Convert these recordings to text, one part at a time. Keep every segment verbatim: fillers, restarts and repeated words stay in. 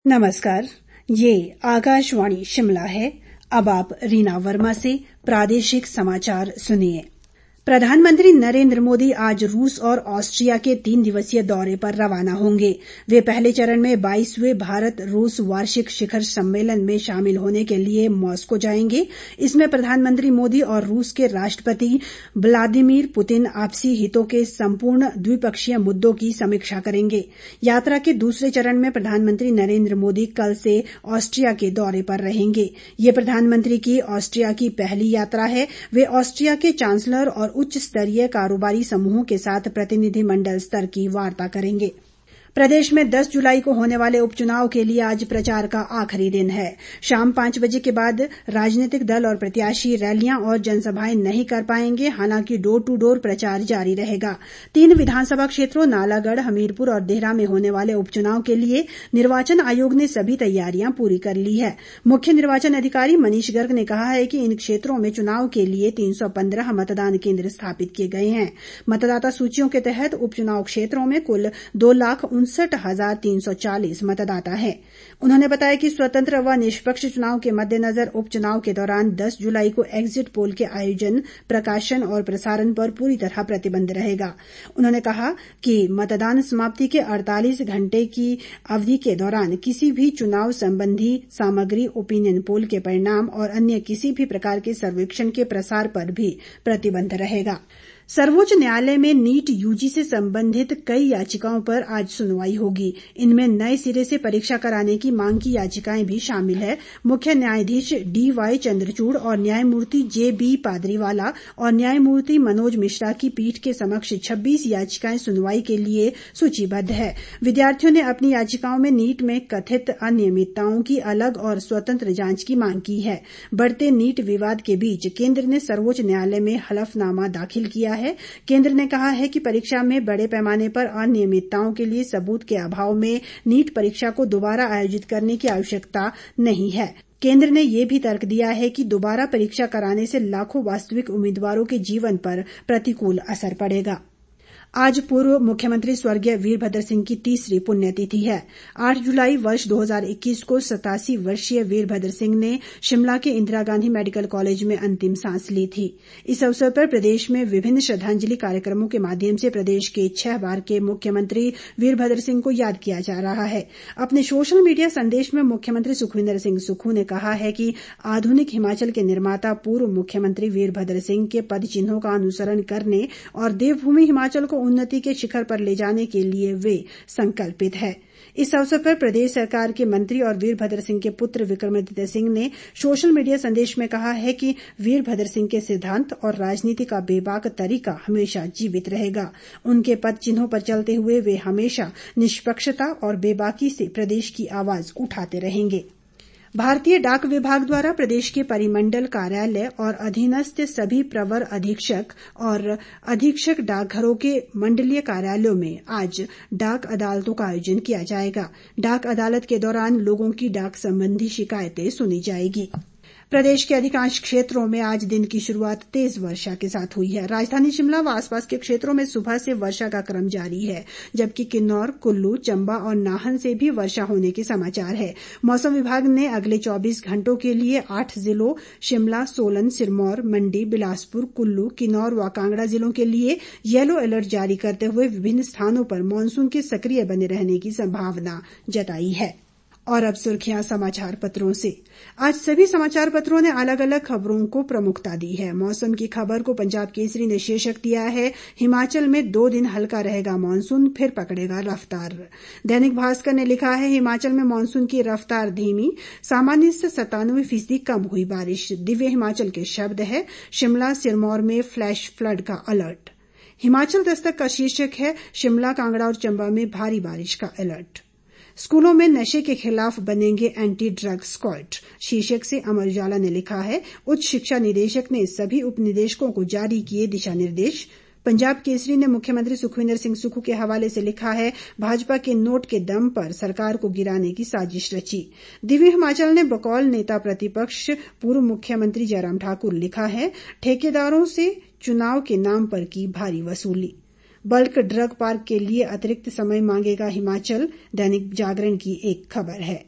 नमस्कार, ये आकाशवाणी शिमला है। अब आप रीना वर्मा से प्रादेशिक समाचार सुनिए। प्रधानमंत्री नरेंद्र मोदी आज रूस और ऑस्ट्रिया के तीन दिवसीय दौरे पर रवाना होंगे। वे पहले चरण में बाईसवें भारत रूस वार्षिक शिखर सम्मेलन में शामिल होने के लिए मॉस्को जाएंगे। इसमें प्रधानमंत्री मोदी और रूस के राष्ट्रपति व्लादिमीर पुतिन आपसी हितों के संपूर्ण द्विपक्षीय मुद्दों की समीक्षा करेंगे। यात्रा के दूसरे चरण में प्रधानमंत्री नरेंद्र मोदी कल से ऑस्ट्रिया के दौरे पर रहेंगे। ये प्रधानमंत्री की ऑस्ट्रिया की पहली यात्रा है। वे ऑस्ट्रिया के चांसलर और उच्च स्तरीय कारोबारी समूहों के साथ प्रतिनिधिमंडल स्तर की वार्ता करेंगे। प्रदेश में दस जुलाई को होने वाले उपचुनाव के लिए आज प्रचार का आखिरी दिन है। शाम पांच बजे के बाद राजनीतिक दल और प्रत्याशी रैलियां और जनसभाएं नहीं कर पाएंगे। हालांकि डोर टू डोर प्रचार जारी रहेगा। तीन विधानसभा क्षेत्रों नालागढ़, हमीरपुर और देहरा में होने वाले उपचुनाव के लिए निर्वाचन आयोग ने सभी तैयारियां पूरी कर ली है। मुख्य निर्वाचन अधिकारी मनीष गर्ग ने कहा है कि इन क्षेत्रों में चुनाव के लिए तीन सौ पंद्रह मतदान केंद्र स्थापित किए गए हैं। मतदाता सूचियों के तहत उपचुनाव क्षेत्रों में कुल दो लाख उनसठ हजार तीन सौ चालीस मतदाता है। उन्होंने बताया कि स्वतंत्र व निष्पक्ष चुनाव के मद्देनजर उपचुनाव के दौरान दस जुलाई को एग्जिट पोल के आयोजन, प्रकाशन और प्रसारण पर पूरी तरह प्रतिबंध रहेगा। उन्होंने कहा कि मतदान समाप्ति के अड़तालीस घंटे की अवधि के दौरान किसी भी चुनाव संबंधी सामग्री, ओपिनियन पोल के परिणाम और अन्य किसी भी प्रकार के सर्वेक्षण के प्रसार पर भी प्रतिबंध रहेगा। सर्वोच्च न्यायालय में नीट यूजी से संबंधित कई याचिकाओं पर आज सुनवाई होगी। इनमें नए सिरे से परीक्षा कराने की मांग की याचिकाएं भी शामिल है। मुख्य न्यायाधीश डी वाई चंद्रचूड़ और न्यायमूर्ति जे बी पादरीवाला और न्यायमूर्ति मनोज मिश्रा की पीठ के समक्ष छब्बीस याचिकाएं सुनवाई के लिए सूचीबद्ध है। विद्यार्थियों ने अपनी याचिकाओं में नीट में कथित अनियमितताओं की अलग और स्वतंत्र जांच की मांग की है। बढ़ते नीट विवाद के बीच केंद्र ने सर्वोच्च न्यायालय में हलफनामा दाखिल किया है। केंद्र ने कहा है कि परीक्षा में बड़े पैमाने पर अनियमितताओं के लिए सबूत के अभाव में नीट परीक्षा को दोबारा आयोजित करने की आवश्यकता नहीं है। केंद्र ने यह भी तर्क दिया है कि दोबारा परीक्षा कराने से लाखों वास्तविक उम्मीदवारों के जीवन पर प्रतिकूल असर पड़ेगा। आज पूर्व मुख्यमंत्री स्वर्गीय वीरभद्र सिंह की तीसरी पुण्यतिथि है। आठ जुलाई वर्ष दो हजार इक्कीस को सतासी वर्षीय वीरभद्र सिंह ने शिमला के इंदिरा गांधी मेडिकल कॉलेज में अंतिम सांस ली थी। इस अवसर पर प्रदेश में विभिन्न श्रद्धांजलि कार्यक्रमों के माध्यम से प्रदेश के छह बार के मुख्यमंत्री वीरभद्र सिंह को याद किया जा रहा है। अपने सोशल मीडिया संदेश में मुख्यमंत्री सुखविंदर सिंह सुक्खू ने कहा है कि आधुनिक हिमाचल के निर्माता पूर्व मुख्यमंत्री वीरभद्र सिंह के पद चिन्हों का अनुसरण करने और देवभूमि हिमाचल को उन्नति के शिखर पर ले जाने के लिए वे संकल्पित है। इस अवसर पर प्रदेश सरकार के मंत्री और वीरभद्र सिंह के पुत्र विक्रमादित्य सिंह ने सोशल मीडिया संदेश में कहा है कि वीरभद्र सिंह के सिद्धांत और राजनीति का बेबाक तरीका हमेशा जीवित रहेगा। उनके पद चिन्हों पर चलते हुए वे हमेशा निष्पक्षता और बेबाकी से प्रदेश की आवाज उठाते रहेंगे। भारतीय डाक विभाग द्वारा प्रदेश के परिमंडल कार्यालय और अधीनस्थ सभी प्रवर अधीक्षक और अधीक्षक डाकघरों के मंडलीय कार्यालयों में आज डाक अदालतों का आयोजन किया जाएगा। डाक अदालत के दौरान लोगों की डाक संबंधी शिकायतें सुनी जाएगी। प्रदेश के अधिकांश क्षेत्रों में आज दिन की शुरुआत तेज वर्षा के साथ हुई है। राजधानी शिमला व आसपास के क्षेत्रों में सुबह से वर्षा का क्रम जारी है, जबकि किन्नौर, कुल्लू, चंबा और नाहन से भी वर्षा होने के समाचार है। मौसम विभाग ने अगले चौबीस घंटों के लिए आठ जिलों शिमला, सोलन, सिरमौर, मंडी, बिलासपुर, कुल्लू, किन्नौर व कांगड़ा जिलों के लिए येलो अलर्ट जारी करते हुए विभिन्न स्थानों पर मानसून के सक्रिय बने रहने की संभावना जताई है। और अब सुर्खियां समाचार पत्रों से। आज सभी समाचार पत्रों ने अलग अलग खबरों को प्रमुखता दी है। मौसम की खबर को पंजाब केसरी ने शीर्षक दिया है, हिमाचल में दो दिन हल्का रहेगा मानसून, फिर पकड़ेगा रफ्तार। दैनिक भास्कर ने लिखा है, हिमाचल में मानसून की रफ्तार धीमी, सामान्य से सत्तानवे फीसदी कम हुई बारिश। दिव्य हिमाचल के शब्द है, शिमला सिरमौर में फ्लैश फ्लड का अलर्ट। हिमाचल दस्तक का शीर्षक है, शिमला, कांगड़ा और चंबा में भारी बारिश का अलर्ट। स्कूलों में नशे के खिलाफ बनेंगे एंटी ड्रग स्क्वाड, शीर्षक से अमर उजाला ने लिखा है, उच्च शिक्षा निदेशक ने सभी उप निदेशकों को जारी किए दिशा निर्देश। पंजाब केसरी ने मुख्यमंत्री सुखविंदर सिंह सुक्खू के हवाले से लिखा है, भाजपा के नोट के दम पर सरकार को गिराने की साजिश रची। दिव्य हिमाचल ने बकौल नेता प्रतिपक्ष पूर्व मुख्यमंत्री जयराम ठाकुर लिखा है, ठेकेदारों से चुनाव के नाम पर की भारी वसूली। बल्क ड्रग पार्क के लिए अतिरिक्त समय मांगेगा हिमाचल, दैनिक जागरण की एक खबर है।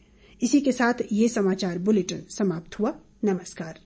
इसी के साथ ये समाचार बुलेटिन समाप्त हुआ। नमस्कार।